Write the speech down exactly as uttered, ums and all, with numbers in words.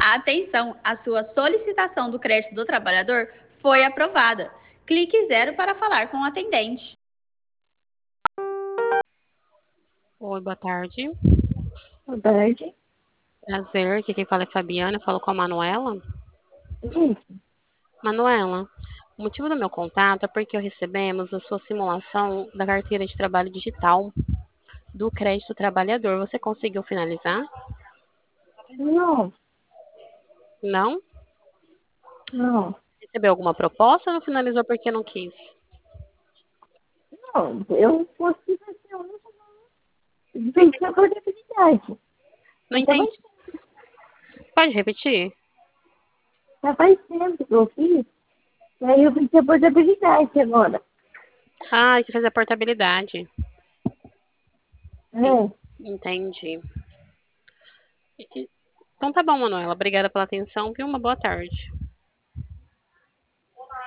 Atenção, a sua solicitação do crédito do trabalhador foi aprovada. Clique zero para falar com o atendente. Oi, boa tarde. Boa tarde. Prazer, aqui quem fala é Fabiana, eu falo com a Manuela. Isso. Manuela, o motivo do meu contato é porque recebemos a sua simulação da carteira de trabalho digital do crédito trabalhador. Você conseguiu finalizar? Não, Não? não, Recebeu alguma proposta ou não finalizou porque não quis? não. Eu consegui fazer um vencer a portabilidade. Não Já faz, entendi. Pode repetir? já faz tempo que eu fiz. E aí eu venci a portabilidade agora. Ah, você fez a portabilidade. En- É, Entendi. Então tá bom, Manuela. Obrigada pela atenção, viu? Uma boa tarde.